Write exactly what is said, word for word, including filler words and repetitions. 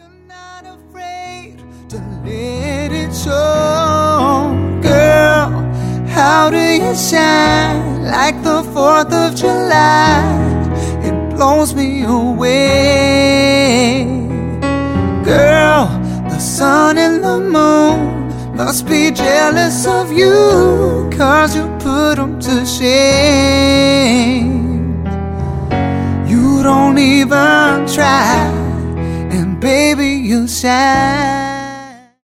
You're not afraid to let it show, girl. How do you shine like the fourth of July? It blows me away, girl. The sun and the moon must be jealous of you, 'cause you put them to shame. You don't even try, and baby, you shine.